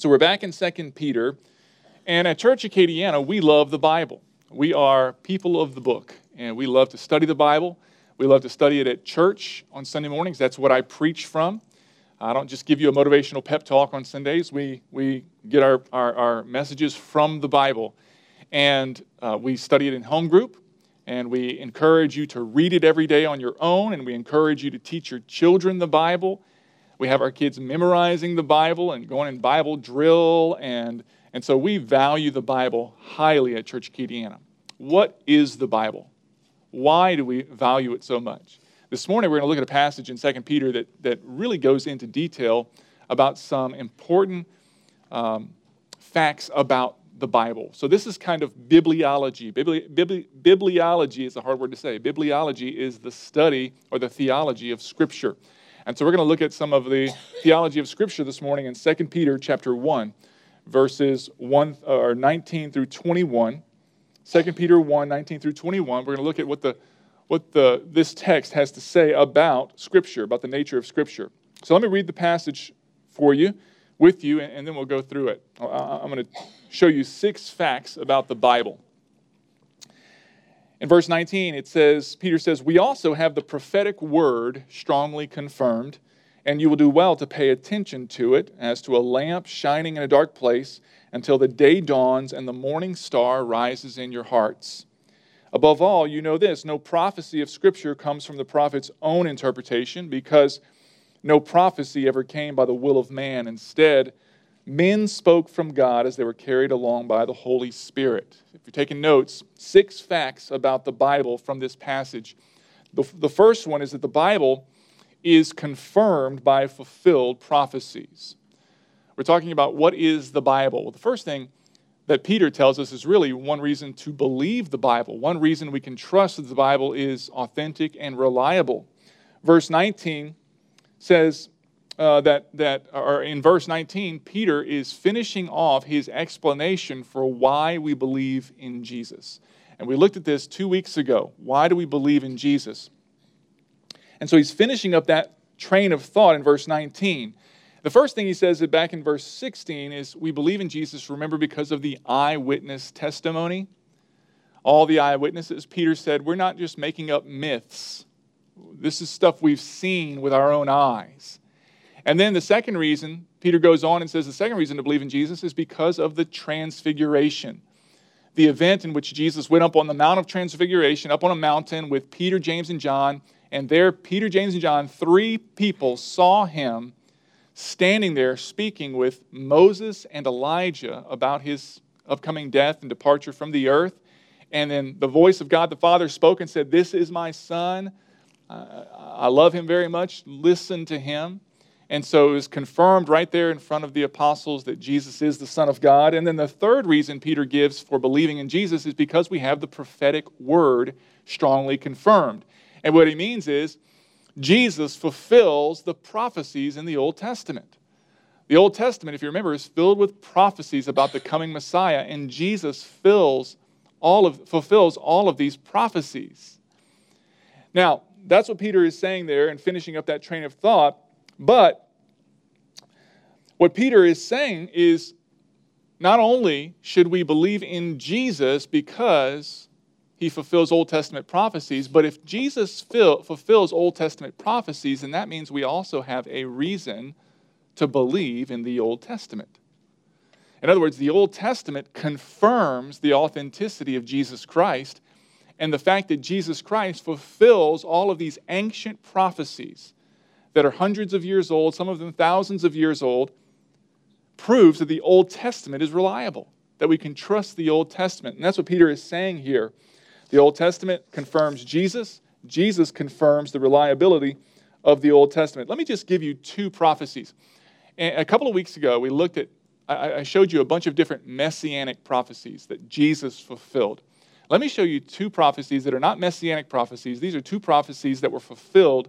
So we're back in 2 Peter, and at Church Acadiana, we love the Bible. We are people of the book, and we love to study the Bible. We love to study it at church on Sunday mornings. That's what I preach from. I don't just give you a motivational pep talk on Sundays. We get our messages from the Bible, and we study it in home group, and we encourage you to read it every day on your own, and we encourage you to teach your children the Bible. We have our kids memorizing the Bible and going in Bible drill, and so we value the Bible highly at Church Acadiana. What is the Bible? Why do we value it so much? This morning we're going to look at a passage in 2 Peter that really goes into detail about some important facts about the Bible. So this is kind of bibliology. Bibliology is a hard word to say. Bibliology is the study or the theology of Scripture. And so we're going to look at some of the theology of Scripture this morning in 2 Peter chapter 1, verses 19 through 21. 2 Peter 1, 19 through 21. We're going to look at what this text has to say about Scripture, about the nature of Scripture. So let me read the passage with you, and then we'll go through it. I'm going to show you 6 facts about the Bible. In verse 19, Peter says, "We also have the prophetic word strongly confirmed, and you will do well to pay attention to it as to a lamp shining in a dark place until the day dawns and the morning star rises in your hearts. Above all, you know this, no prophecy of Scripture comes from the prophet's own interpretation, because no prophecy ever came by the will of man. Instead, men spoke from God as they were carried along by the Holy Spirit." If you're taking notes, 6 facts about the Bible from this passage. The first one is that the Bible is confirmed by fulfilled prophecies. We're talking about what is the Bible. Well, the first thing that Peter tells us is really one reason to believe the Bible. One reason we can trust that the Bible is authentic and reliable. Verse 19 says in verse 19, Peter is finishing off his explanation for why we believe in Jesus. And we looked at this 2 weeks ago. Why do we believe in Jesus? And so he's finishing up that train of thought in verse 19. The first thing he says back in verse 16 is we believe in Jesus, remember, because of the eyewitness testimony. All the eyewitnesses, Peter said, we're not just making up myths. This is stuff we've seen with our own eyes. And then the second reason, Peter goes on and says the second reason to believe in Jesus is because of the transfiguration. The event in which Jesus went up on the Mount of Transfiguration, up on a mountain with Peter, James, and John. And there, Peter, James, and John, 3 people saw him standing there speaking with Moses and Elijah about his upcoming death and departure from the earth. And then the voice of God the Father spoke and said, "This is my Son. I love him very much. Listen to him." And so it was confirmed right there in front of the apostles that Jesus is the Son of God. And then the third reason Peter gives for believing in Jesus is because we have the prophetic word strongly confirmed. And what he means is Jesus fulfills the prophecies in the Old Testament. The Old Testament, if you remember, is filled with prophecies about the coming Messiah, and Jesus fulfills all of these prophecies. Now, that's what Peter is saying there and finishing up that train of thought. But what Peter is saying is not only should we believe in Jesus because he fulfills Old Testament prophecies, but if Jesus fulfills Old Testament prophecies, then that means we also have a reason to believe in the Old Testament. In other words, the Old Testament confirms the authenticity of Jesus Christ, and the fact that Jesus Christ fulfills all of these ancient prophecies that are hundreds of years old, some of them thousands of years old, proves that the Old Testament is reliable, that we can trust the Old Testament. And that's what Peter is saying here. The Old Testament confirms Jesus. Jesus confirms the reliability of the Old Testament. Let me just give you 2 prophecies. A couple of weeks ago, I showed you a bunch of different messianic prophecies that Jesus fulfilled. Let me show you 2 prophecies that are not messianic prophecies. These are 2 prophecies that were fulfilled,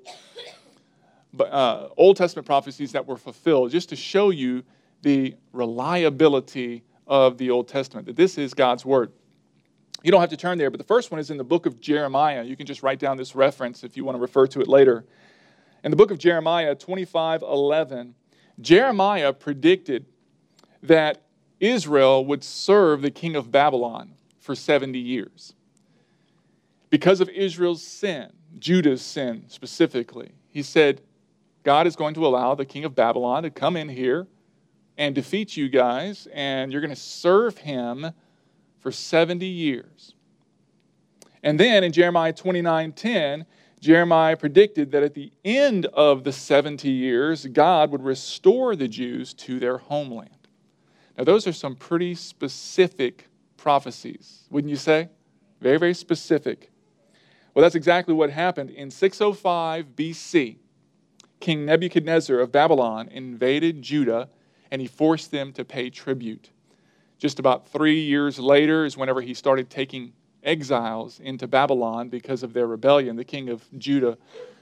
Old Testament prophecies that were fulfilled, just to show you the reliability of the Old Testament, that this is God's Word. You don't have to turn there, but the first one is in the book of Jeremiah. You can just write down this reference if you want to refer to it later. In the book of Jeremiah 25:11, Jeremiah predicted that Israel would serve the king of Babylon for 70 years. Because of Israel's sin, Judah's sin specifically, he said, God is going to allow the king of Babylon to come in here and defeat you guys, and you're going to serve him for 70 years. And then in Jeremiah 29:10, Jeremiah predicted that at the end of the 70 years, God would restore the Jews to their homeland. Now, those are some pretty specific prophecies, wouldn't you say? Very, very specific. Well, that's exactly what happened. In 605 BC, King Nebuchadnezzar of Babylon invaded Judah, and he forced them to pay tribute. Just about 3 years later is whenever he started taking exiles into Babylon because of their rebellion. The king of Judah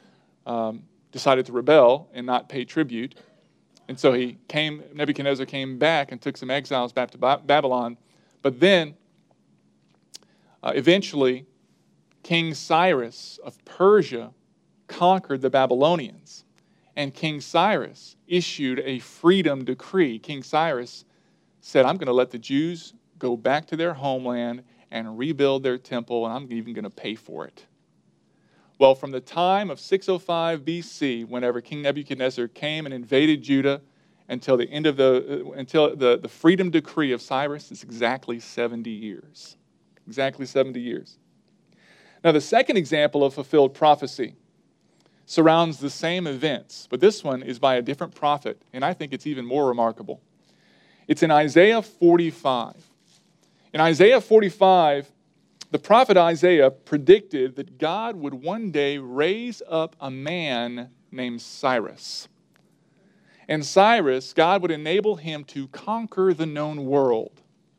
decided to rebel and not pay tribute. And so Nebuchadnezzar came back and took some exiles back to Babylon. But then, eventually, King Cyrus of Persia conquered the Babylonians. And King Cyrus issued a freedom decree. King Cyrus said, I'm going to let the Jews go back to their homeland and rebuild their temple, and I'm even going to pay for it. Well, from the time of 605 BC, whenever King Nebuchadnezzar came and invaded Judah, until the end of the freedom decree of Cyrus, it's exactly 70 years. Exactly 70 years. Now, the second example of fulfilled prophecy surrounds the same events, but this one is by a different prophet, and I think it's even more remarkable. It's in Isaiah 45. In Isaiah 45, the prophet Isaiah predicted that God would one day raise up a man named Cyrus. And Cyrus, God would enable him to conquer the known world.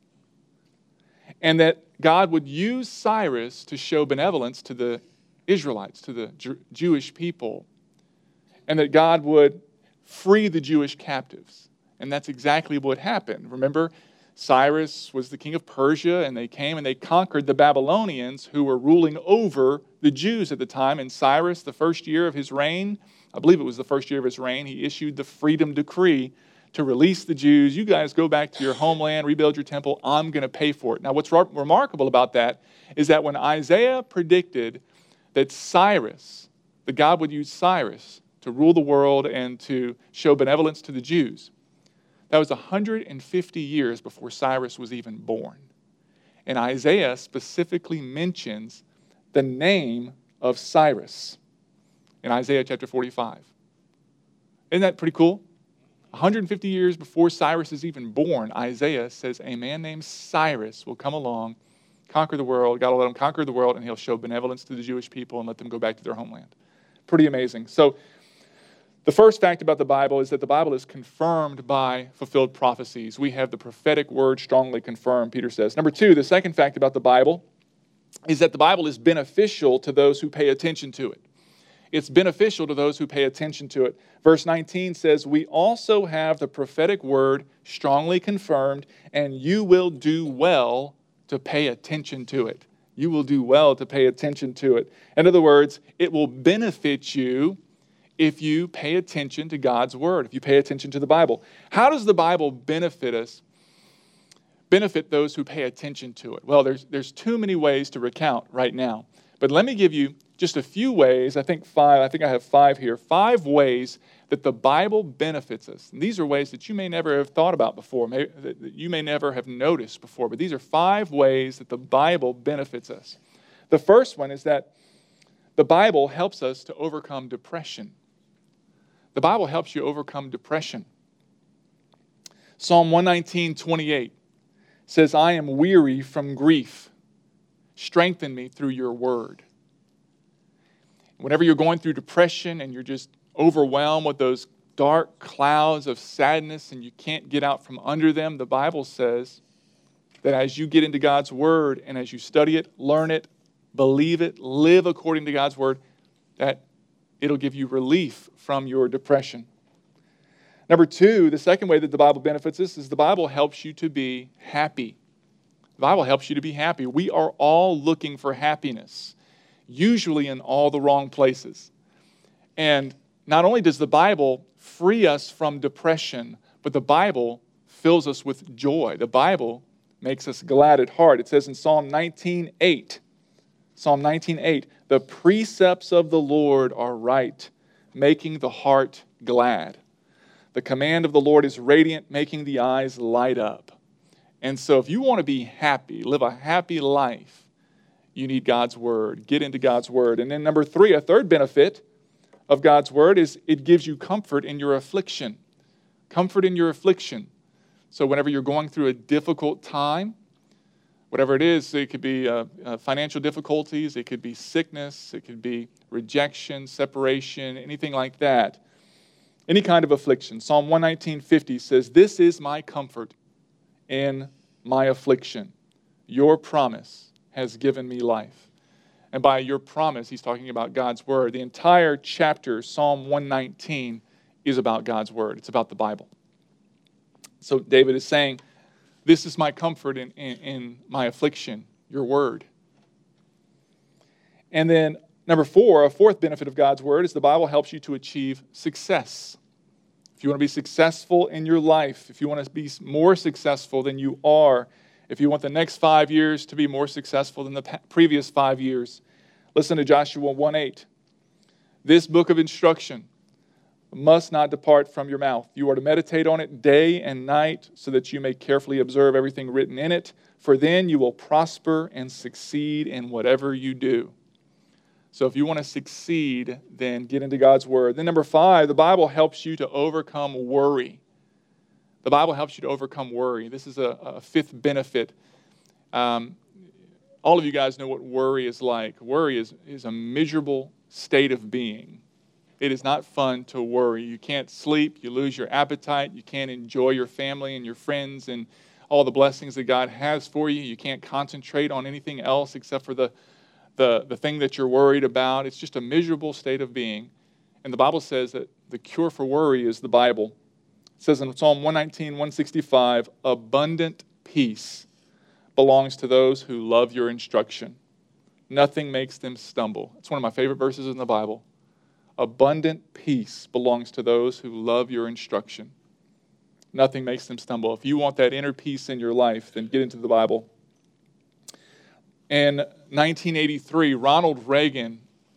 And that God would use Cyrus to show benevolence to the Israelites, to the Jewish people. And that God would free the Jewish captives. And that's exactly what happened. Remember, Cyrus was the king of Persia, and they came and they conquered the Babylonians who were ruling over the Jews at the time. And Cyrus, the first year of his reign, I believe it was the first year of his reign, he issued the freedom decree to release the Jews. You guys go back to your homeland, rebuild your temple, I'm going to pay for it. Now, what's remarkable about that is that when Isaiah predicted that Cyrus, that God would use Cyrus to rule the world and to show benevolence to the Jews, that was 150 years before Cyrus was even born. And Isaiah specifically mentions the name of Cyrus in Isaiah chapter 45. Isn't that pretty cool? 150 years before Cyrus is even born, Isaiah says a man named Cyrus will come along, conquer the world. God will let him conquer the world, and he'll show benevolence to the Jewish people and let them go back to their homeland. Pretty amazing. So, the first fact about the Bible is that the Bible is confirmed by fulfilled prophecies. We have the prophetic word strongly confirmed, Peter says. Number two, the second fact about the Bible is that the Bible is beneficial to those who pay attention to it. It's beneficial to those who pay attention to it. Verse 19 says, we also have the prophetic word strongly confirmed, and you will do well to pay attention to it. You will do well to pay attention to it. In other words, it will benefit you if you pay attention to God's word, if you pay attention to the Bible. How does the Bible benefit us? Benefit those who pay attention to it? Well, there's too many ways to recount right now. But let me give you just a few ways, I think I have 5 here, 5 ways that the Bible benefits us. And these are ways that you may never have thought about before, that you may never have noticed before, but these are 5 ways that the Bible benefits us. The first one is that the Bible helps us to overcome depression. The Bible helps you overcome depression. Psalm 119:28 says, I am weary from grief. Strengthen me through your word. Whenever you're going through depression and you're just overwhelmed with those dark clouds of sadness and you can't get out from under them, the Bible says that as you get into God's word and as you study it, learn it, believe it, live according to God's word, that it'll give you relief from your depression. Number 2, the second way that the Bible benefits us is the Bible helps you to be happy. The Bible helps you to be happy. We are all looking for happiness, usually in all the wrong places. And not only does the Bible free us from depression, but the Bible fills us with joy. The Bible makes us glad at heart. It says in Psalm 19:8, the precepts of the Lord are right, making the heart glad. The command of the Lord is radiant, making the eyes light up. And so if you want to be happy, live a happy life, you need God's Word. Get into God's Word. And then number 3, a third benefit of God's Word is it gives you comfort in your affliction. Comfort in your affliction. So whenever you're going through a difficult time, whatever it is, it could be financial difficulties, it could be sickness, it could be rejection, separation, anything like that. Any kind of affliction. Psalm 119:50 says, "This is my comfort in my affliction. Your promise has given me life." And by your promise, he's talking about God's Word. The entire chapter, Psalm 119, is about God's Word. It's about the Bible. So David is saying, this is my comfort in my affliction, your Word. And then number 4, a fourth benefit of God's Word is the Bible helps you to achieve success. If you want to be successful in your life, if you want to be more successful than you are, if you want the next 5 years to be more successful than the previous 5 years, listen to Joshua 1:8. This book of instruction must not depart from your mouth. You are to meditate on it day and night so that you may carefully observe everything written in it, for then you will prosper and succeed in whatever you do. So if you want to succeed, then get into God's Word. Then number 5, the Bible helps you to overcome worry. The Bible helps you to overcome worry. This is a fifth benefit. All of you guys know what worry is like. Worry is a miserable state of being. It is not fun to worry. You can't sleep. You lose your appetite. You can't enjoy your family and your friends and all the blessings that God has for you. You can't concentrate on anything else except for the thing that you're worried about. It's just a miserable state of being. And the Bible says that the cure for worry is the Bible. It says in Psalm 119, 165, abundant peace belongs to those who love your instruction. Nothing makes them stumble. It's one of my favorite verses in the Bible. Abundant peace belongs to those who love your instruction. Nothing makes them stumble. If you want that inner peace in your life, then get into the Bible. In 1983, Ronald Reagan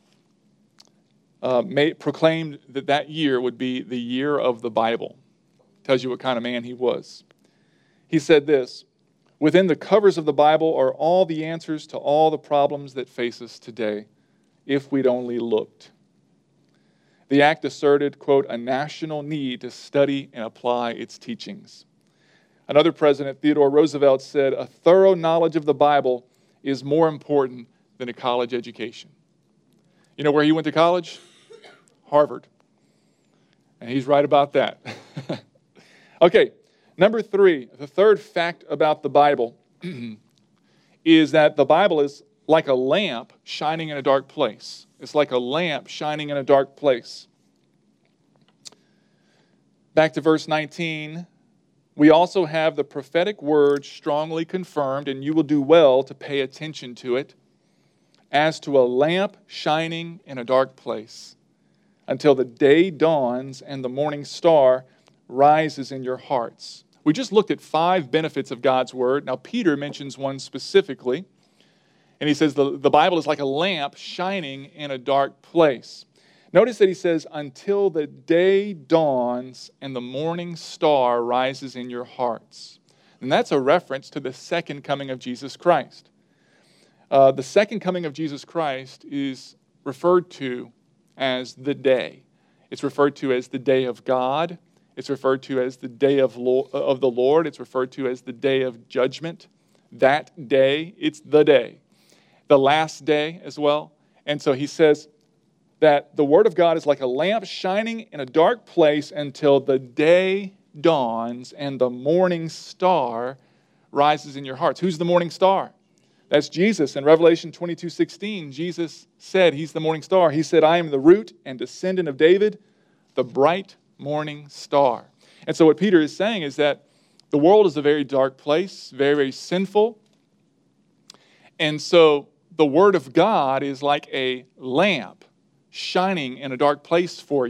proclaimed that year would be the year of the Bible. Tells you what kind of man he was. He said this, "Within the covers of the Bible are all the answers to all the problems that face us today, if we'd only looked." The act asserted, quote, a national need to study and apply its teachings. Another president, Theodore Roosevelt, said, "A thorough knowledge of the Bible is more important than a college education." You know where he went to college? Harvard. And he's right about that. Okay, number 3, the third fact about the Bible is that the Bible is like a lamp shining in a dark place. It's like a lamp shining in a dark place. Back to verse 19. We also have the prophetic word strongly confirmed, and you will do well to pay attention to it, as to a lamp shining in a dark place, until the day dawns and the morning star rises in your hearts. We just looked at 5 benefits of God's word. Now, Peter mentions one specifically. And he says the Bible is like a lamp shining in a dark place. Notice that he says, until the day dawns and the morning star rises in your hearts. And that's a reference to the second coming of Jesus Christ. The second coming of Jesus Christ is referred to as the day. It's referred to as the day of God. It's referred to as the day of the Lord. It's referred to as the day of judgment. That day, it's the day. The last day as well. And so he says that the Word of God is like a lamp shining in a dark place until the day dawns and the morning star rises in your hearts. Who's the morning star? That's Jesus. In Revelation 22:16, Jesus said he's the morning star. He said, I am the root and descendant of David, the bright morning star. And so what Peter is saying is that the world is a very dark place, very, very sinful. And so the Word of God is like a lamp shining in a dark place for you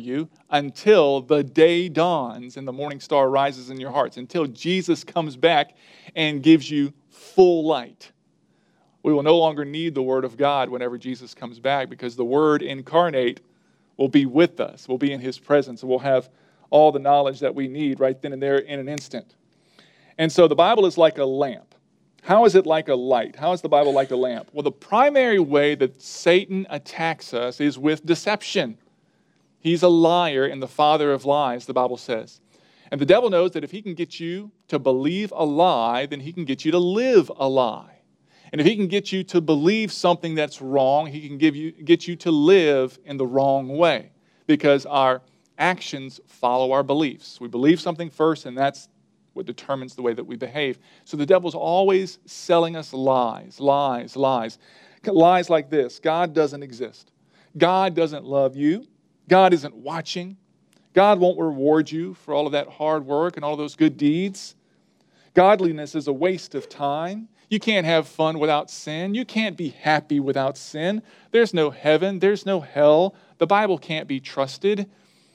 until the day dawns and the morning star rises in your hearts, until Jesus comes back and gives you full light. We will no longer need the Word of God whenever Jesus comes back, because the Word incarnate will be with us. We'll be in His presence, and we'll have all the knowledge that we need right then and there in an instant. And so the Bible is like a lamp. How is it like a light? How is the Bible like a lamp? Well, the primary way that Satan attacks us is with deception. He's a liar and the father of lies, the Bible says. And the devil knows that if he can get you to believe a lie, then he can get you to live a lie. And if he can get you to believe something that's wrong, he can get you to live in the wrong way, because our actions follow our beliefs. We believe something first, and that's what determines the way that we behave. So the devil's always selling us lies, lies, lies. Lies like this: God doesn't exist. God doesn't love you. God isn't watching. God won't reward you for all of that hard work and all those good deeds. Godliness is a waste of time. You can't have fun without sin. You can't be happy without sin. There's no heaven. There's no hell. The Bible can't be trusted.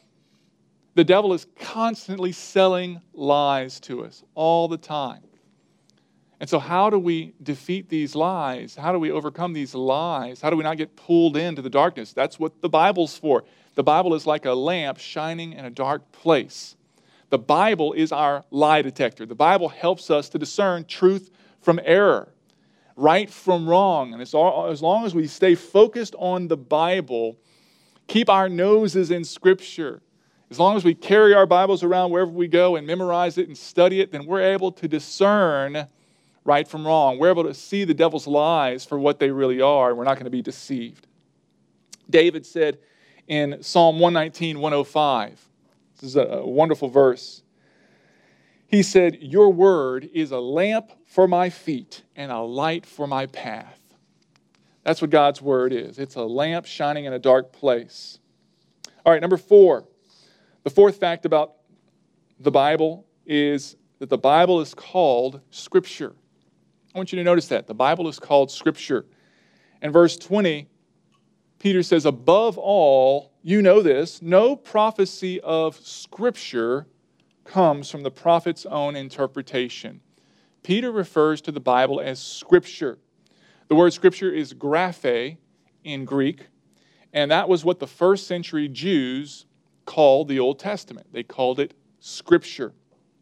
The devil is constantly selling lies to us all the time. And so how do we defeat these lies? How do we overcome these lies? How do we not get pulled into the darkness? That's what the Bible's for. The Bible is like a lamp shining in a dark place. The Bible is our lie detector. The Bible helps us to discern truth from error, right from wrong. And as long as we stay focused on the Bible, keep our noses in Scripture, as long as we carry our Bibles around wherever we go and memorize it and study it, then we're able to discern right from wrong. We're able to see the devil's lies for what they really are, and we're not going to be deceived. David said in Psalm 119, 105, this is a wonderful verse. He said, "Your word is a lamp for my feet and a light for my path." That's what God's word is. It's a lamp shining in a dark place. All right, number 4. The fourth fact about the Bible is that the Bible is called Scripture. I want you to notice that. The Bible is called Scripture. In verse 20, Peter says, "Above all, you know this, no prophecy of Scripture comes from the prophet's own interpretation." Peter refers to the Bible as Scripture. The word Scripture is graphe in Greek, and that was what the first century Jews called the Old Testament. They called it Scripture.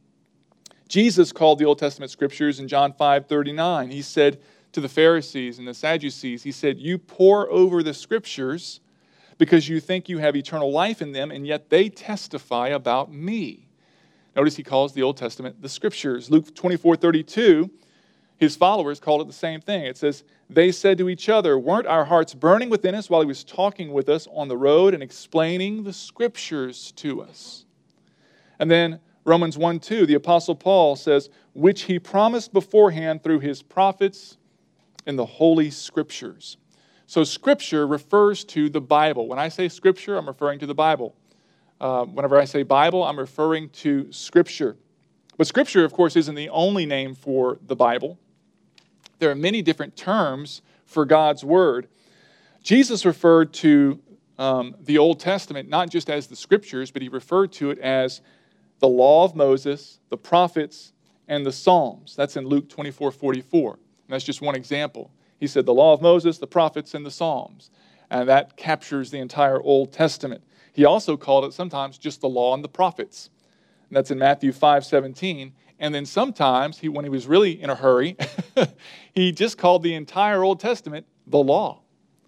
Jesus called the Old Testament Scriptures in John 5:39. He said to the Pharisees and the Sadducees, he said, "You pore over the Scriptures because you think you have eternal life in them, and yet they testify about me." Notice he calls the Old Testament the Scriptures. Luke 24:32, his followers called it the same thing. It says, "They said to each other, 'Weren't our hearts burning within us while he was talking with us on the road and explaining the Scriptures to us?'" And then Romans 1:2, the Apostle Paul says, "Which he promised beforehand through his prophets in the Holy Scriptures." So Scripture refers to the Bible. When I say Scripture, I'm referring to the Bible. Whenever I say Bible, I'm referring to Scripture. But Scripture, of course, isn't the only name for the Bible. There are many different terms for God's Word. Jesus referred to the Old Testament not just as the Scriptures, but he referred to it as the law of Moses, the prophets, and the Psalms. That's in Luke 24:44. And that's just one example. He said the law of Moses, the prophets, and the Psalms. And that captures the entire Old Testament. He also called it sometimes just the law and the prophets. And that's in Matthew 5:17. And then sometimes, when he was really in a hurry, he just called the entire Old Testament the law.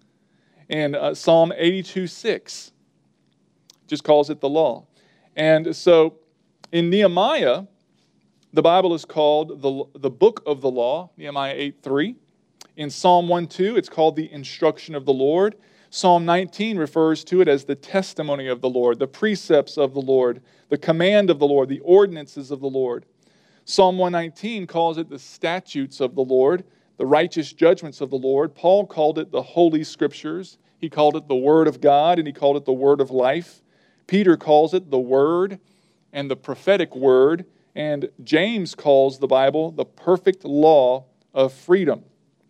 And Psalm 82:6 just calls it the law. And so in Nehemiah, the Bible is called the book of the law, Nehemiah 8:3. In Psalm 1:2, it's called the instruction of the Lord. Psalm 19 refers to it as the testimony of the Lord, the precepts of the Lord, the command of the Lord, the ordinances of the Lord. Psalm 119 calls it the statutes of the Lord, the righteous judgments of the Lord. Paul called it the Holy Scriptures. He called it the Word of God, and he called it the Word of life. Peter calls it the Word and the prophetic Word, and James calls the Bible the perfect law of freedom.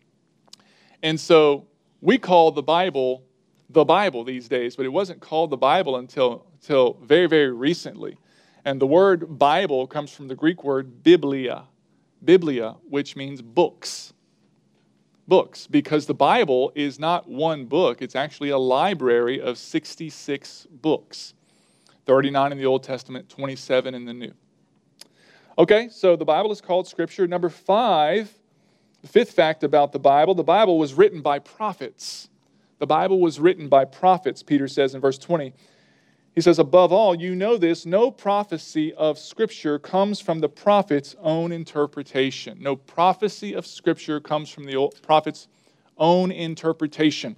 And so we call the Bible these days, but it wasn't called the Bible until till very, very recently. And the word Bible comes from the Greek word biblia, which means books. Books, because the Bible is not one book. It's actually a library of 66 books. 39 in the Old Testament, 27 in the New. Okay, so the Bible is called Scripture. Number 5, the fifth fact about the Bible was written by prophets. The Bible was written by prophets, Peter says in verse 20. He says, above all, you know this, no prophecy of Scripture comes from the prophet's own interpretation. No prophecy of Scripture comes from the prophet's own interpretation.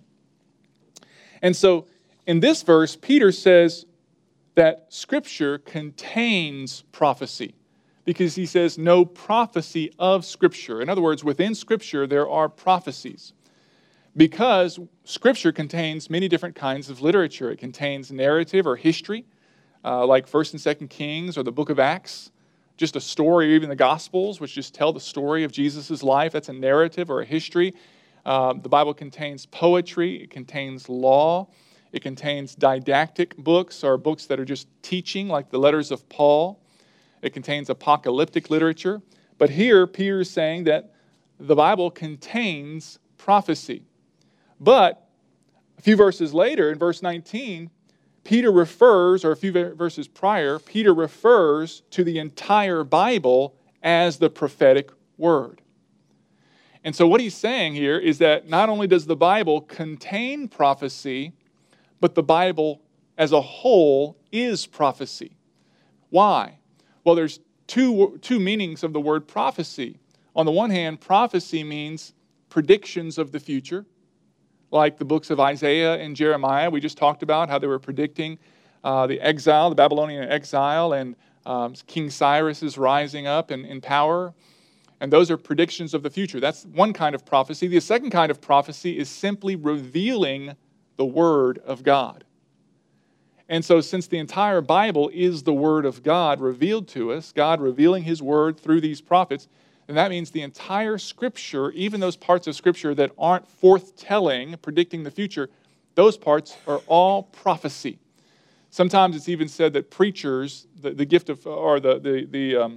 And so, in this verse, Peter says that Scripture contains prophecy, because he says no prophecy of Scripture. In other words, within Scripture, there are prophecies. Because Scripture contains many different kinds of literature. It contains narrative or history, like 1st and 2nd Kings or the book of Acts. Just a story, or even the Gospels, which just tell the story of Jesus' life. That's a narrative or a history. The Bible contains poetry. It contains law. It contains didactic books, or books that are just teaching, like the letters of Paul. It contains apocalyptic literature. But here, Peter is saying that the Bible contains prophecy. But a few verses later, in verse 19, Peter refers, or a few verses prior, Peter refers to the entire Bible as the prophetic word. And so what he's saying here is that not only does the Bible contain prophecy, but the Bible as a whole is prophecy. Why? Well, there's two meanings of the word prophecy. On the one hand, prophecy means predictions of the future, like the books of Isaiah and Jeremiah. We just talked about how they were predicting the exile, the Babylonian exile, and King Cyrus is rising up in power. And those are predictions of the future. That's one kind of prophecy. The second kind of prophecy is simply revealing the Word of God. And so since the entire Bible is the Word of God revealed to us, God revealing His Word through these prophets, and that means the entire Scripture, even those parts of Scripture that aren't forthtelling, predicting the future, those parts are all prophecy. Sometimes it's even said that preachers, the gift of, or the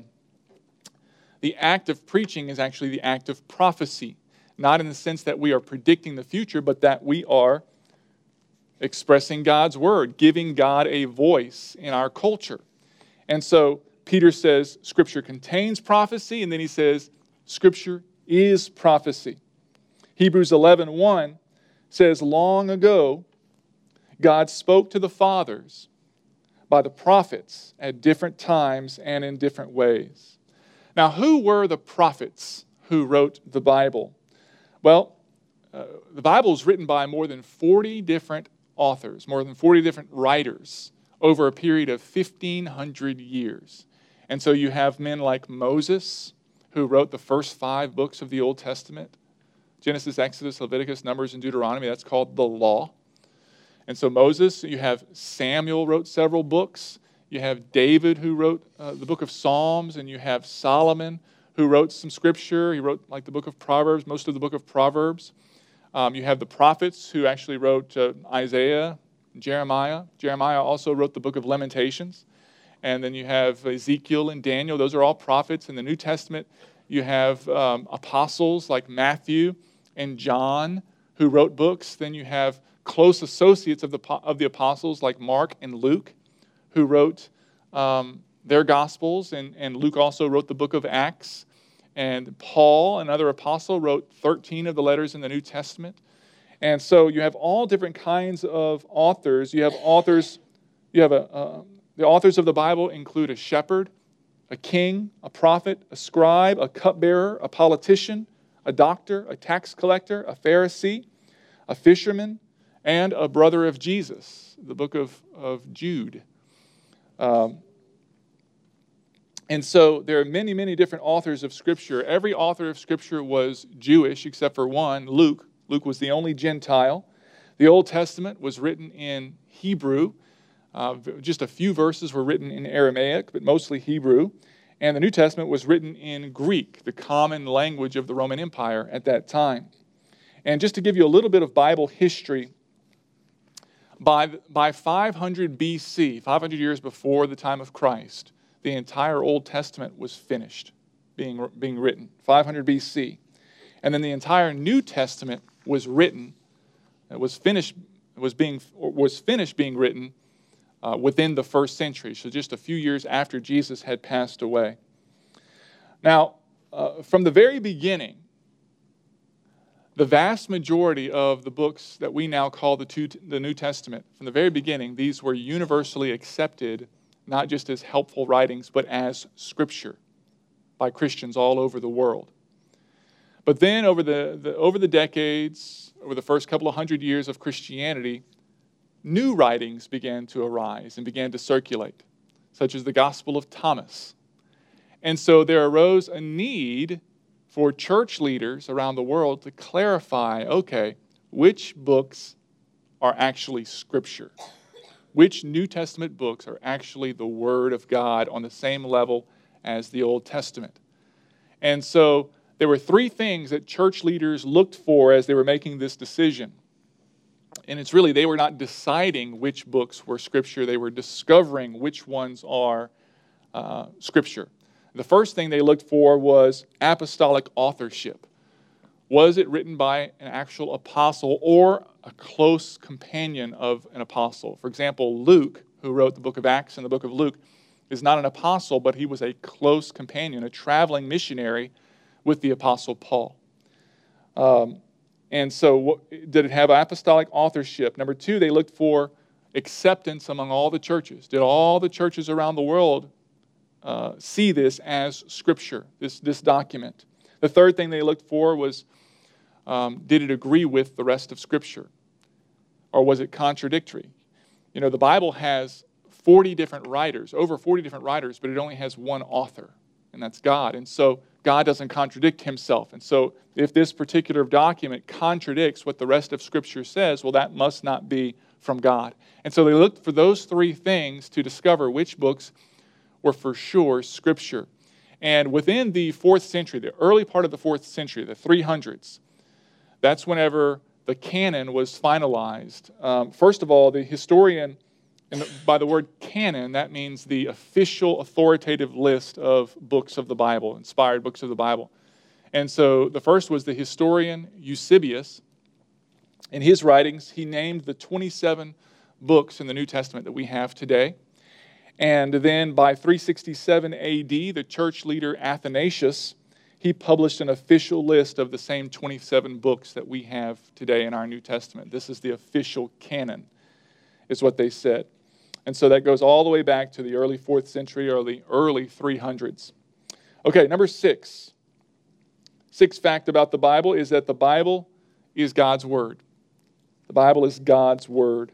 act of preaching is actually the act of prophecy. Not in the sense that we are predicting the future, but that we are expressing God's Word, giving God a voice in our culture. And so Peter says Scripture contains prophecy, and then he says Scripture is prophecy. Hebrews 11:1 says, long ago, God spoke to the fathers by the prophets at different times and in different ways. Now, who were the prophets who wrote the Bible? Well, the Bible is written by more than 40 different authors, more than 40 different writers over a period of 1,500 years. And so you have men like Moses, who wrote the first 5 books of the Old Testament. Genesis, Exodus, Leviticus, Numbers, and Deuteronomy. That's called the law. And so Moses, you have Samuel wrote several books. You have David who wrote the book of Psalms, and you have Solomon who wrote some scripture. He wrote like the book of Proverbs, most of the book of Proverbs. You have the prophets who actually wrote Isaiah, Jeremiah. Jeremiah also wrote the book of Lamentations. And then you have Ezekiel and Daniel. Those are all prophets. In the New Testament, you have apostles like Matthew and John who wrote books. Then you have close associates of the apostles like Mark and Luke who wrote their Gospels. And Luke also wrote the book of Acts. And Paul, another apostle, wrote 13 of the letters in the New Testament. And so you have all different kinds of authors. You have authors, the authors of the Bible include a shepherd, a king, a prophet, a scribe, a cupbearer, a politician, a doctor, a tax collector, a Pharisee, a fisherman, and a brother of Jesus, the book of Jude. And so there are many, many different authors of Scripture. Every author of Scripture was Jewish except for one, Luke. Luke was the only Gentile. The Old Testament was written in Hebrew. Just a few verses were written in Aramaic, but mostly Hebrew. And the New Testament was written in Greek, the common language of the Roman Empire at that time. And just to give you a little bit of Bible history, By 500 BC, 500 years before the time of Christ, the entire Old Testament was finished being written, 500 BC. And then the entire New Testament was written, was finished being written within the first century, so just a few years after Jesus had passed away. Now, from the very beginning, the vast majority of the books that we now call the New Testament, from the very beginning, these were universally accepted, not just as helpful writings, but as Scripture by Christians all over the world. But then over the decades, over the first couple of hundred years of Christianity, new writings began to arise and began to circulate, such as the Gospel of Thomas. And so there arose a need for church leaders around the world to clarify, okay, which books are actually Scripture? Which New Testament books are actually the Word of God on the same level as the Old Testament? And so there were three things that church leaders looked for as they were making this decision. And it's really, they were not deciding which books were Scripture, they were discovering which ones are Scripture. The first thing they looked for was apostolic authorship. Was it written by an actual apostle or a close companion of an apostle? For example, Luke, who wrote the book of Acts and the book of Luke, is not an apostle, but he was a close companion, a traveling missionary with the apostle Paul. And so did it have apostolic authorship? Number two, they looked for acceptance among all the churches. Did all the churches around the world see this as Scripture, this document? The third thing they looked for was, did it agree with the rest of Scripture? Or was it contradictory? You know, the Bible has 40 different writers, over 40 different writers, but it only has one author, and that's God. And so God doesn't contradict himself. And so if this particular document contradicts what the rest of Scripture says, well, that must not be from God. And so they looked for those three things to discover which books were for sure Scripture. And within the 4th century, the early part of the 4th century, the 300s, that's whenever the canon was finalized. First of all, the historian, and by the word canon, that means the official authoritative list of books of the Bible, inspired books of the Bible. And so the first was the historian Eusebius. In his writings, he named the 27 books in the New Testament that we have today. And then by 367 AD, the church leader Athanasius, he published an official list of the same 27 books that we have today in our New Testament. This is the official canon, is what they said. And so that goes all the way back to the early 4th century or the early 300s. Okay, number 6. Sixth fact about the Bible is that the Bible is God's Word. The Bible is God's Word.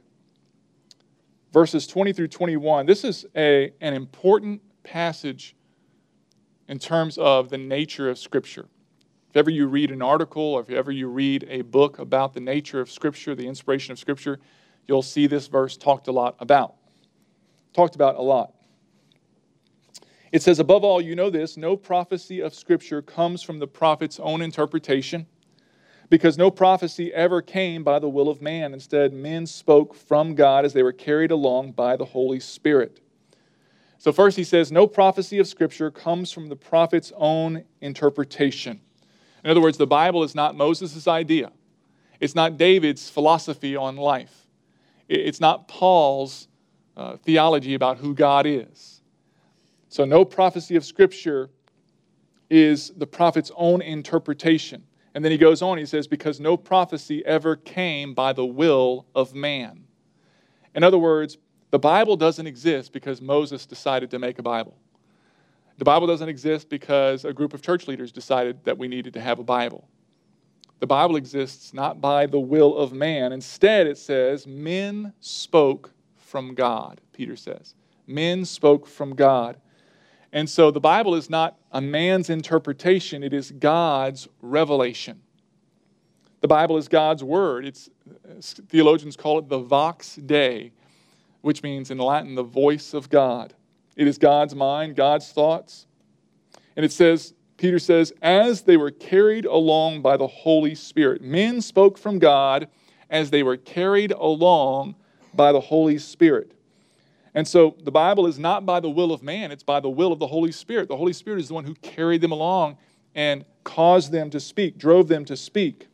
Verses 20 through 21, this is an important passage in terms of the nature of Scripture. If ever you read an article or if ever you read a book about the nature of Scripture, the inspiration of Scripture, you'll see this verse talked about a lot. It says, above all, you know this, no prophecy of Scripture comes from the prophet's own interpretation, because no prophecy ever came by the will of man. Instead, men spoke from God as they were carried along by the Holy Spirit. So first he says, no prophecy of Scripture comes from the prophet's own interpretation. In other words, the Bible is not Moses' idea. It's not David's philosophy on life. It's not Paul's theology about who God is. So no prophecy of Scripture is the prophet's own interpretation. And then he goes on, he says, because no prophecy ever came by the will of man. In other words, the Bible doesn't exist because Moses decided to make a Bible. The Bible doesn't exist because a group of church leaders decided that we needed to have a Bible. The Bible exists not by the will of man. Instead, it says, men spoke from God, Peter says. Men spoke from God. And so the Bible is not a man's interpretation, it is God's revelation. The Bible is God's word. Theologians call it the vox Dei, which means in Latin, the voice of God. It is God's mind, God's thoughts. And it says, Peter says, as they were carried along by the Holy Spirit. Men spoke from God as they were carried along by the Holy Spirit. And so the Bible is not by the will of man, it's by the will of the Holy Spirit. The Holy Spirit is the one who carried them along and caused them to speak, drove them to speak.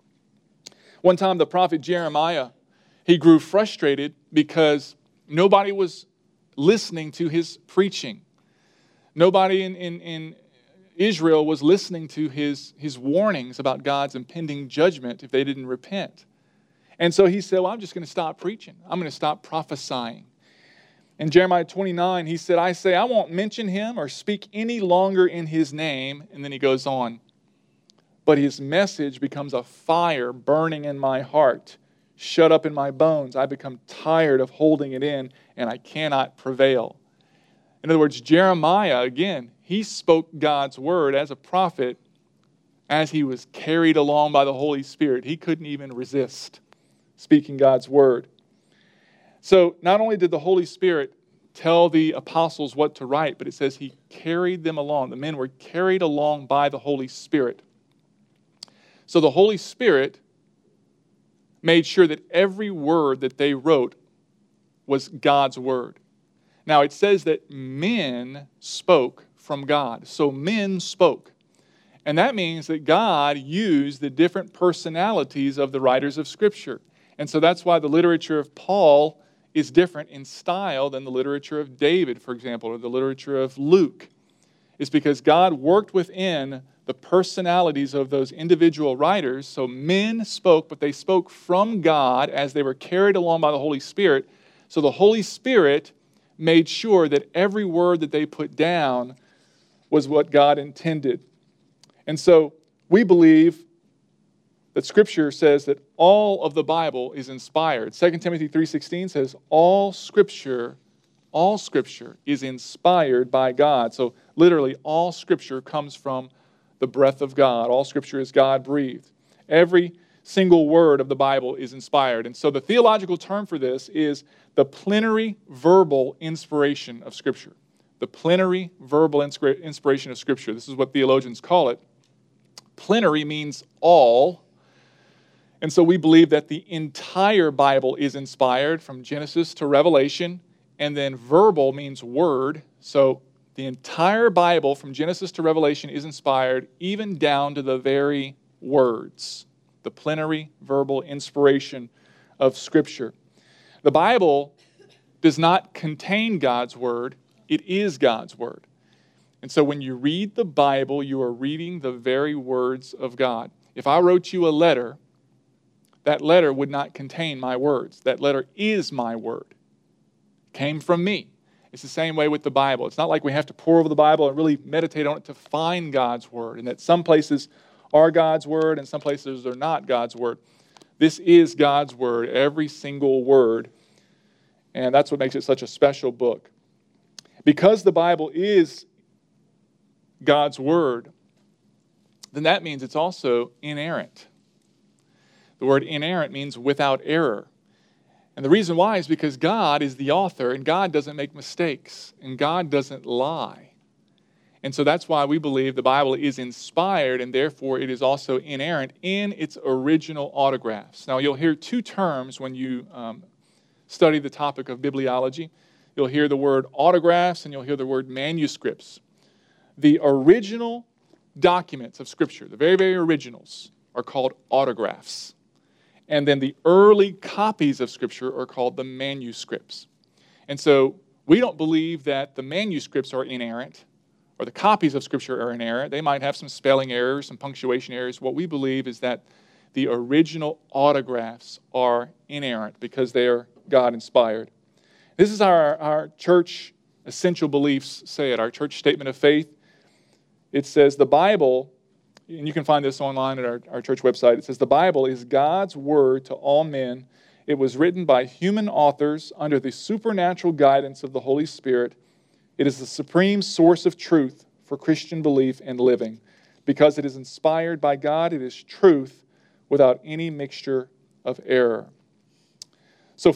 One time the prophet Jeremiah, he grew frustrated because nobody was listening to his preaching. Nobody in Israel was listening to his warnings about God's impending judgment if they didn't repent. And so he said, well, I'm just going to stop preaching. I'm going to stop prophesying. In Jeremiah 29, he said, I say, I won't mention him or speak any longer in his name. And then he goes on. But his message becomes a fire burning in my heart, shut up in my bones. I become tired of holding it in, and I cannot prevail. In other words, Jeremiah, again, he spoke God's word as a prophet as he was carried along by the Holy Spirit. He couldn't even resist speaking God's word. So not only did the Holy Spirit tell the apostles what to write, but it says he carried them along. The men were carried along by the Holy Spirit. So the Holy Spirit made sure that every word that they wrote was God's word. Now it says that men spoke from God. So men spoke. And that means that God used the different personalities of the writers of Scripture. And so that's why the literature of Paul is different in style than the literature of David, for example, or the literature of Luke. It's because God worked within the personalities of those individual writers. So men spoke, but they spoke from God as they were carried along by the Holy Spirit. So the Holy Spirit made sure that every word that they put down was what God intended. And so we believe that Scripture says that all of the Bible is inspired. 2 Timothy 3:16 says all Scripture is inspired by God. So literally all Scripture comes from the breath of God. All Scripture is God-breathed. Every single word of the Bible is inspired. And so the theological term for this is the plenary verbal inspiration of Scripture. The plenary verbal inspiration of Scripture. This is what theologians call it. Plenary means all. And so we believe that the entire Bible is inspired from Genesis to Revelation. And then verbal means word. So the entire Bible from Genesis to Revelation is inspired, even down to the very words. The plenary verbal inspiration of Scripture. The Bible does not contain God's word. It is God's word. And so when you read the Bible, you are reading the very words of God. If I wrote you a letter, that letter would not contain my words. That letter is my word. It came from me. It's the same way with the Bible. It's not like we have to pore over the Bible and really meditate on it to find God's word, and that some places are God's word and some places are not God's word. This is God's word, every single word, and that's what makes it such a special book. Because the Bible is God's word, then that means it's also inerrant. The word inerrant means without error. And the reason why is because God is the author, and God doesn't make mistakes, and God doesn't lie. And so that's why we believe the Bible is inspired, and therefore it is also inerrant in its original autographs. Now, you'll hear two terms when you study the topic of bibliology. You'll hear the word autographs, and you'll hear the word manuscripts. The original documents of Scripture, the very, very originals, are called autographs. And then the early copies of Scripture are called the manuscripts. And so we don't believe that the manuscripts are inerrant or the copies of Scripture are inerrant. They might have some spelling errors, some punctuation errors. What we believe is that the original autographs are inerrant because they are God-inspired. This is our church essential beliefs say it, our church statement of faith. It says the Bible, and you can find this online at our church website. It says the Bible is God's word to all men. It was written by human authors under the supernatural guidance of the Holy Spirit. It is the supreme source of truth for Christian belief and living. Because it is inspired by God, it is truth without any mixture of error. So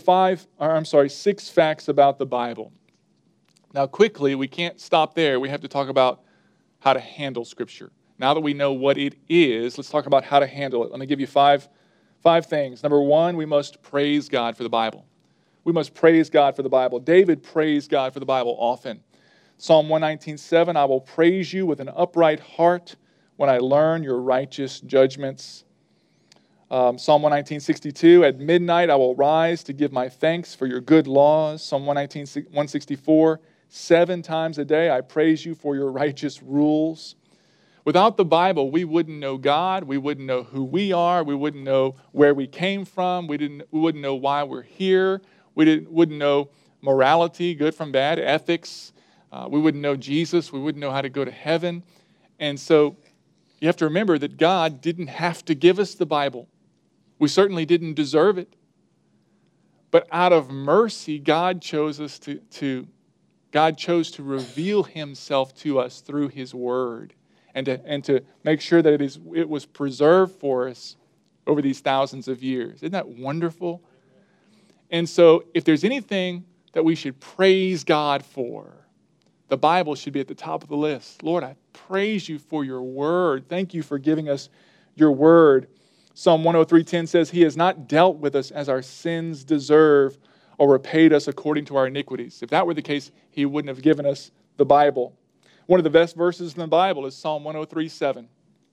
6 facts about the Bible. Now quickly, we can't stop there. We have to talk about how to handle Scripture. Now that we know what it is, let's talk about how to handle it. Let me give you five things. Number one, we must praise God for the Bible. We must praise God for the Bible. David praised God for the Bible often. Psalm 119:7, I will praise you with an upright heart when I learn your righteous judgments. Psalm 119:62, at midnight I will rise to give my thanks for your good laws. Psalm 164, 7 times a day I praise you for your righteous rules. Without the Bible, we wouldn't know God, we wouldn't know who we are, we wouldn't know where we came from, we wouldn't know why we're here, wouldn't know morality, good from bad, ethics, we wouldn't know Jesus, we wouldn't know how to go to heaven. And so you have to remember that God didn't have to give us the Bible. We certainly didn't deserve it. But out of mercy, God chose to reveal himself to us through his word and to make sure that it was preserved for us over these thousands of years. Isn't that wonderful? And so if there's anything that we should praise God for, the Bible should be at the top of the list. Lord, I praise you for your word. Thank you for giving us your word. Psalm 103:10 says, he has not dealt with us as our sins deserve or repaid us according to our iniquities. If that were the case, he wouldn't have given us the Bible. One of the best verses in the Bible is Psalm 103:7.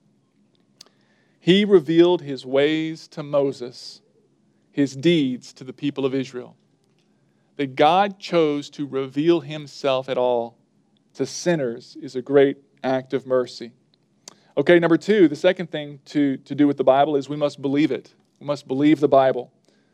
He revealed his ways to Moses, his deeds to the people of Israel. That God chose to reveal himself at all to sinners is a great act of mercy. Okay, number 2, the second thing to do with the Bible is we must believe it. We must believe the Bible.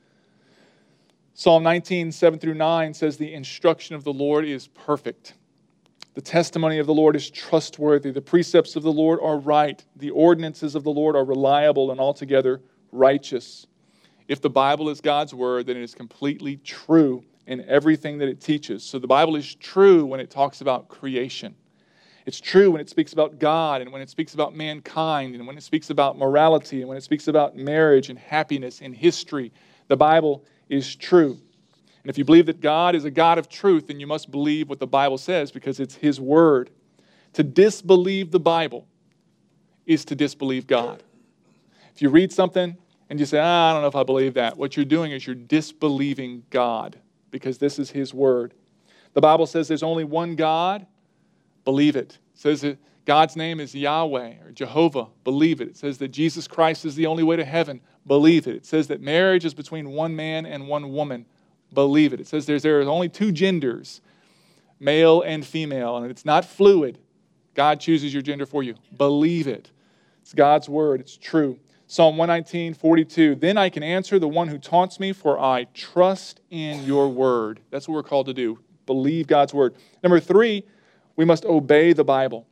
Psalm 19:7-9 says, the instruction of the Lord is perfect. The testimony of the Lord is trustworthy. The precepts of the Lord are right. The ordinances of the Lord are reliable and altogether righteous. If the Bible is God's word, then it is completely true in everything that it teaches. So the Bible is true when it talks about creation. It's true when it speaks about God and when it speaks about mankind and when it speaks about morality and when it speaks about marriage and happiness and history. The Bible is true. And if you believe that God is a God of truth, then you must believe what the Bible says because it's his word. To disbelieve the Bible is to disbelieve God. If you read something and you say, I don't know if I believe that, what you're doing is you're disbelieving God because this is his word. The Bible says there's only one God. Believe it. It says that God's name is Yahweh or Jehovah. Believe it. It says that Jesus Christ is the only way to heaven. Believe it. It says that marriage is between one man and one woman. Believe it. It says there are only 2 genders, male and female, and it's not fluid. God chooses your gender for you. Believe it. It's God's word. It's true. Psalm 119:42. Then I can answer the one who taunts me, for I trust in your word. That's what we're called to do. Believe God's word. Number 3, we must obey the Bible.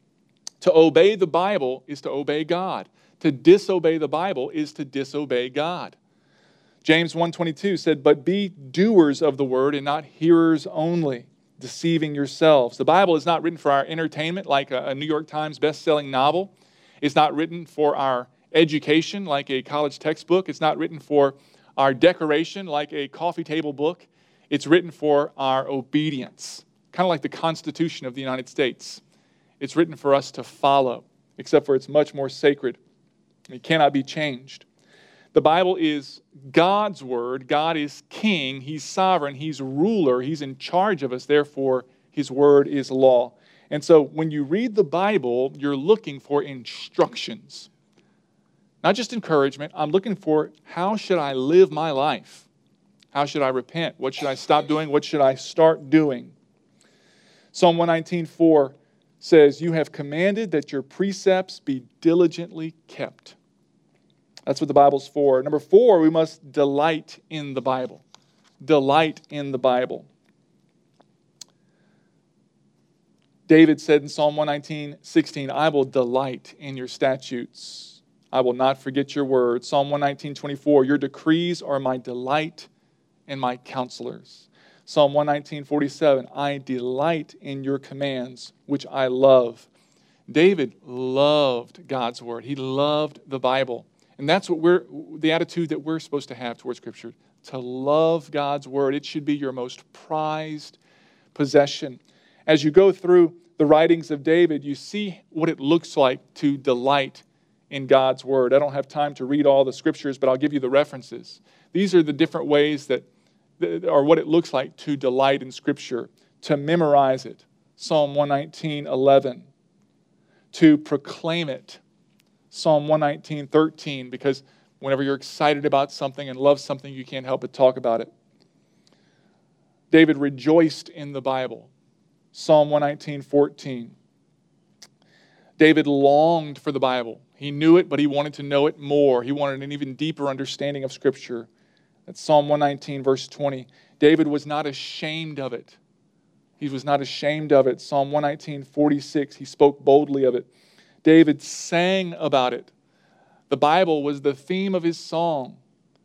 To obey the Bible is to obey God. To disobey the Bible is to disobey God. James 1:22 said, but be doers of the word and not hearers only, deceiving yourselves. The Bible is not written for our entertainment like a New York Times best-selling novel. It's not written for our education like a college textbook. It's not written for our decoration like a coffee table book. It's written for our obedience, kind of like the Constitution of the United States. It's written for us to follow, except for it's much more sacred. It cannot be changed. The Bible is God's word. God is king. He's sovereign. He's ruler. He's in charge of us. Therefore, his word is law. And so when you read the Bible, you're looking for instructions. Not just encouragement. I'm looking for how should I live my life? How should I repent? What should I stop doing? What should I start doing? Psalm 119:4 says, you have commanded that your precepts be diligently kept. That's what the Bible's for. Number 4, we must delight in the Bible. Delight in the Bible. David said in Psalm 119:16, I will delight in your statutes. I will not forget your word. Psalm 119:24, your decrees are my delight and my counselors. Psalm 119:47, I delight in your commands, which I love. David loved God's word. He loved the Bible. And that's what the attitude that we're supposed to have towards Scripture, to love God's word. It should be your most prized possession. As you go through the writings of David, you see what it looks like to delight in God's word. I don't have time to read all the scriptures, but I'll give you the references. These are the different ways that or what it looks like to delight in Scripture, to memorize it. Psalm 119:11. To proclaim it. Psalm 119:13, because whenever you're excited about something and love something, you can't help but talk about it. David rejoiced in the Bible. Psalm 119:14. David longed for the Bible. He knew it, but he wanted to know it more. He wanted an even deeper understanding of Scripture. That's Psalm 119, verse 20. David was not ashamed of it. He was not ashamed of it. Psalm 119:46, he spoke boldly of it. David sang about it. The Bible was the theme of his song.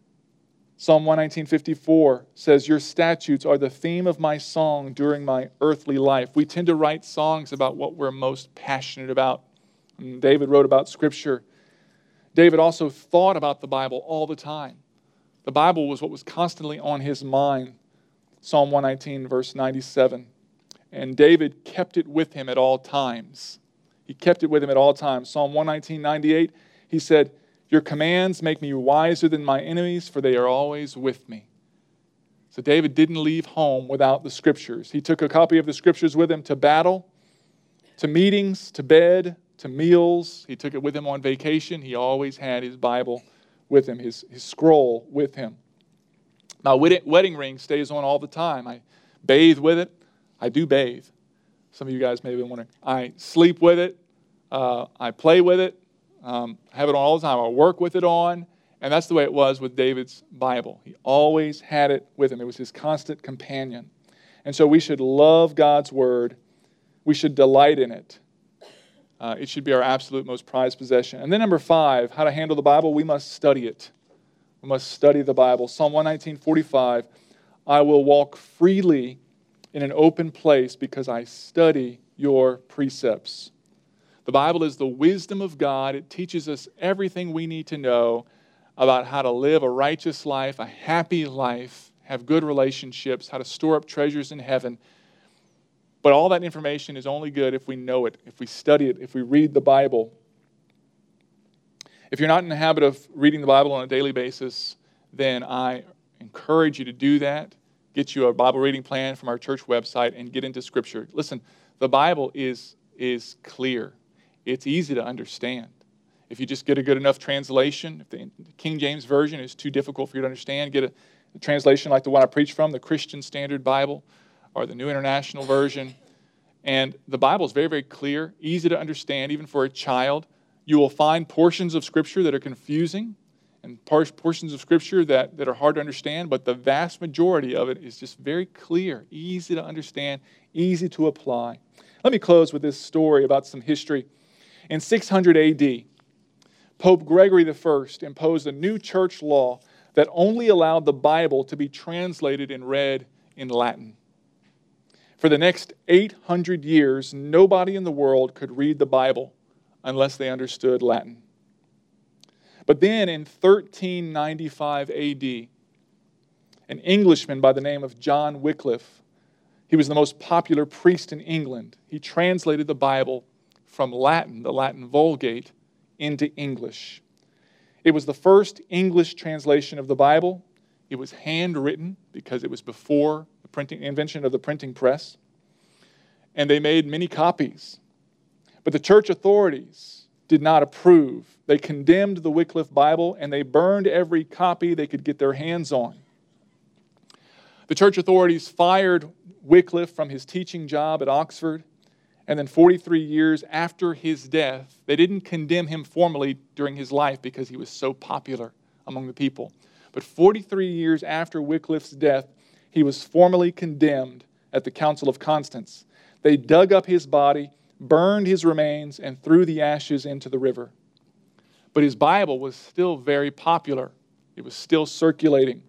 Psalm 119:54 says, "Your statutes are the theme of my song during my earthly life." We tend to write songs about what we're most passionate about. And David wrote about Scripture. David also thought about the Bible all the time. The Bible was what was constantly on his mind. Psalm 119, verse 97. And David kept it with him at all times. He kept it with him at all times. Psalm 119:98, he said, "Your commands make me wiser than my enemies, for they are always with me." So David didn't leave home without the Scriptures. He took a copy of the Scriptures with him to battle, to meetings, to bed, to meals. He took it with him on vacation. He always had his Bible with him, his scroll with him. My wedding ring stays on all the time. I bathe with it. I do bathe. Some of you guys may be wondering. I sleep with it. I play with it. I have it on all the time. I work with it on. And that's the way it was with David's Bible. He always had it with him. It was his constant companion. And so we should love God's Word. We should delight in it. It should be our absolute most prized possession. And then number 5, how to handle the Bible, we must study it. We must study the Bible. Psalm 119:45, "I will walk freely in an open place because I study your precepts." The Bible is the wisdom of God. It teaches us everything we need to know about how to live a righteous life, a happy life, have good relationships, how to store up treasures in heaven. But all that information is only good if we know it, if we study it, if we read the Bible. If you're not in the habit of reading the Bible on a daily basis, then I encourage you to do that. Get you a Bible reading plan from our church website and get into Scripture. Listen, the Bible is clear. It's easy to understand. If you just get a good enough translation, if the King James Version is too difficult for you to understand, get a translation like the one I preached from, the Christian Standard Bible or the New International Version. And the Bible is very, very clear, easy to understand, even for a child. You will find portions of Scripture that are confusing and portions of Scripture that are hard to understand, but the vast majority of it is just very clear, easy to understand, easy to apply. Let me close with this story about some history. In 600 AD, Pope Gregory I imposed a new church law that only allowed the Bible to be translated and read in Latin. For the next 800 years, nobody in the world could read the Bible unless they understood Latin. But then in 1395 AD, an Englishman by the name of John Wycliffe, he was the most popular priest in England. He translated the Bible from Latin, the Latin Vulgate, into English. It was the first English translation of the Bible. It was handwritten because it was before the invention of the printing press. And they made many copies. But the church authorities did not approve. They condemned the Wycliffe Bible and they burned every copy they could get their hands on. The church authorities fired Wycliffe from his teaching job at Oxford. And then 43 years after his death, they didn't condemn him formally during his life because he was so popular among the people. But 43 years after Wycliffe's death, he was formally condemned at the Council of Constance. They dug up his body, burned his remains, and threw the ashes into the river. But his Bible was still very popular. It was still circulating.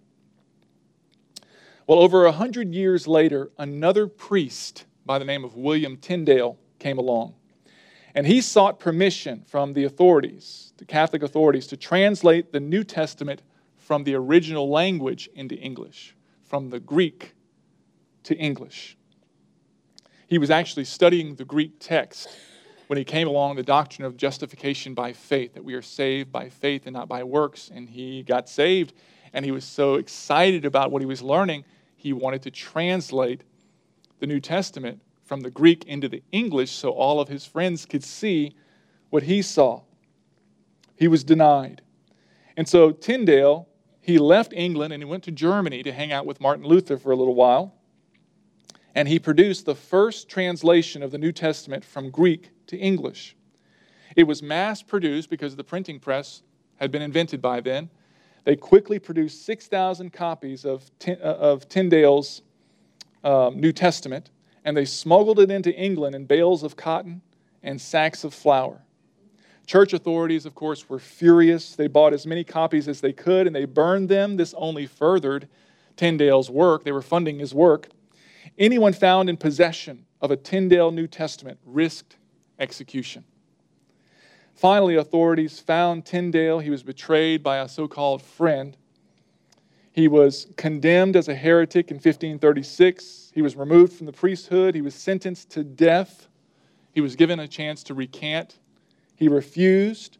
Well, over 100 years later, another priest by the name of William Tyndale came along. And he sought permission from the authorities, the Catholic authorities, to translate the New Testament from the original language into English, from the Greek to English. He was actually studying the Greek text when he came along the doctrine of justification by faith, that we are saved by faith and not by works. And he got saved, and he was so excited about what he was learning, he wanted to translate the New Testament from the Greek into the English so all of his friends could see what he saw. He was denied. And so Tyndale, he left England and he went to Germany to hang out with Martin Luther for a little while. And he produced the first translation of the New Testament from Greek to English. It was mass-produced because the printing press had been invented by then. They quickly produced 6,000 copies of Tyndale's New Testament, and they smuggled it into England in bales of cotton and sacks of flour. Church authorities, of course, were furious. They bought as many copies as they could, and they burned them. This only furthered Tyndale's work. They were funding his work. Anyone found in possession of a Tyndale New Testament risked execution. Finally, authorities found Tyndale. He was betrayed by a so-called friend. He was condemned as a heretic in 1536. He was removed from the priesthood. He was sentenced to death. He was given a chance to recant. He refused.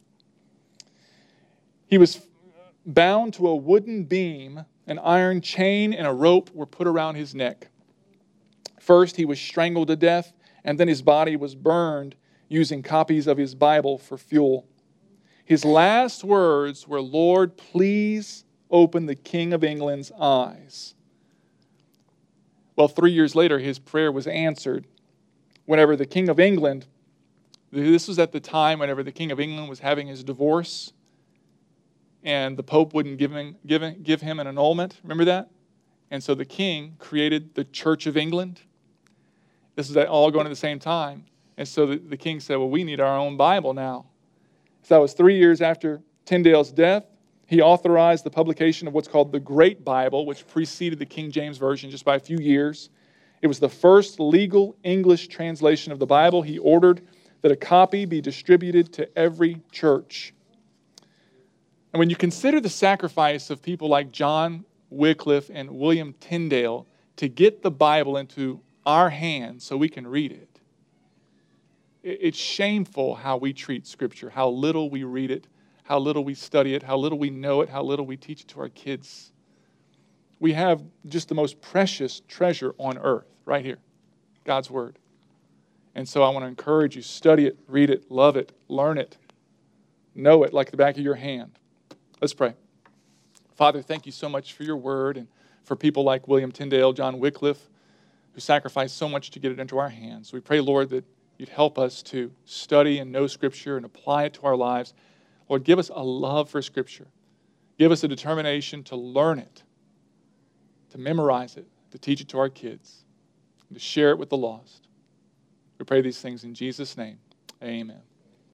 He was bound to a wooden beam. An iron chain and a rope were put around his neck. First, he was strangled to death, and then his body was burned using copies of his Bible for fuel. His last words were, "Lord, please open the King of England's eyes." Well, 3 years later, his prayer was answered. Whenever the King of England, this was at the time whenever the King of England was having his divorce, and the Pope wouldn't give him an annulment. Remember that? And so the king created the Church of England. This is all going at the same time. And so the king said, well, we need our own Bible now. So that was 3 years after Tyndale's death. He authorized the publication of what's called the Great Bible, which preceded the King James Version just by a few years. It was the first legal English translation of the Bible. He ordered that a copy be distributed to every church. And when you consider the sacrifice of people like John Wycliffe and William Tyndale to get the Bible into our hands so we can read it, it's shameful how we treat Scripture, how little we read it, how little we study it, how little we know it, how little we teach it to our kids. We have just the most precious treasure on earth, right here, God's Word. And so I want to encourage you, study it, read it, love it, learn it, know it like the back of your hand. Let's pray. Father, thank you so much for your Word and for people like William Tyndale, John Wycliffe, who sacrificed so much to get it into our hands. We pray, Lord, that you'd help us to study and know Scripture and apply it to our lives. Lord, give us a love for Scripture. Give us a determination to learn it, to memorize it, to teach it to our kids, and to share it with the lost. We pray these things in Jesus' name. Amen.